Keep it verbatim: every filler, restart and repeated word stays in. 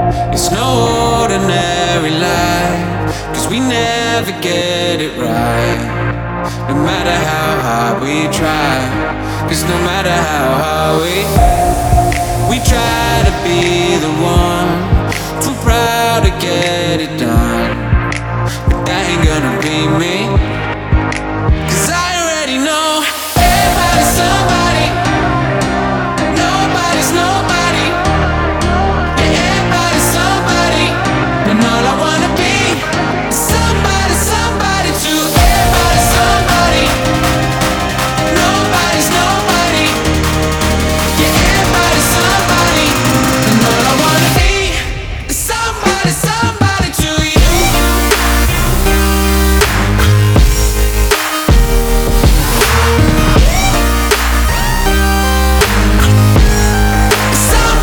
It's no ordinary life, 'cause we never get it right. No matter how hard we try, 'cause no matter how hard we We try